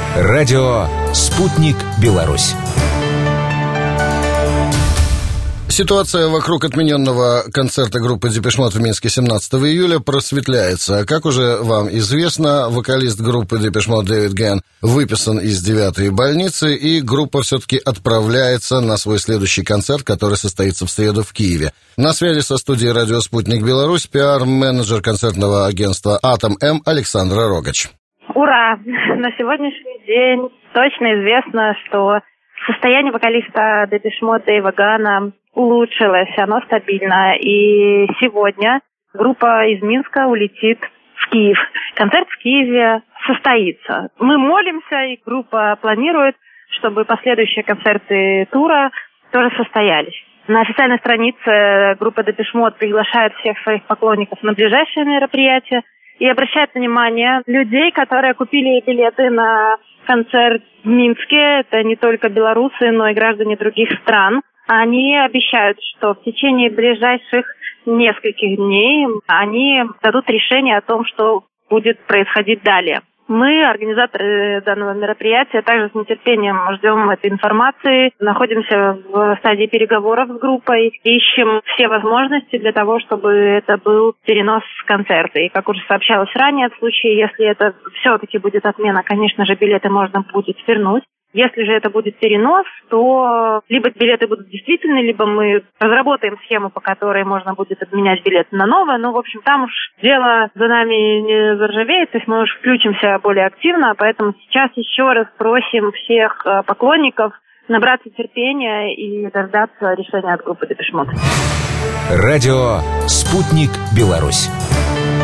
Радио «Спутник Беларусь». Ситуация вокруг отмененного концерта группы Депеш Мод в Минске 17 июля просветляется. Как уже вам известно, вокалист группы Депеш Мод Дэвид Гэн выписан из 9-й больницы, и группа все-таки отправляется на свой следующий концерт, который состоится в среду в Киеве. На связи со студией «Радио Спутник Беларусь» пиар-менеджер концертного агентства «Атом-М» Александра Рогач. Ура! На сегодняшний день точно известно, что состояние вокалиста Депеш Мод Дэйва Гэна улучшилось, оно стабильно. И сегодня группа из Минска улетит в Киев. Концерт в Киеве состоится. Мы молимся, и группа планирует, чтобы последующие концерты тура тоже состоялись. На официальной странице группа Депеш Мод приглашает всех своих поклонников на ближайшее мероприятие и обращает внимание людей, которые купили билеты на концерт в Минске. Это не только белорусы, но и граждане других стран. Они обещают, что в течение ближайших нескольких дней они дадут решение о том, что будет происходить далее. Мы, организаторы данного мероприятия, также с нетерпением ждем этой информации. Находимся в стадии переговоров с группой, ищем все возможности для того, чтобы это был перенос концерта. И, как уже сообщалось ранее, в случае, если это все-таки будет отмена, конечно же, билеты можно будет вернуть. Если же это будет перенос, то либо билеты будут действительны, либо мы разработаем схему, по которой можно будет обменять билеты на новое. Ну, в общем, там уж дело за нами не заржавеет, то есть мы уж включимся более активно. Поэтому сейчас еще раз просим всех поклонников набраться терпения и дождаться решения от группы Депеш Мод. Радио «Спутник Беларусь».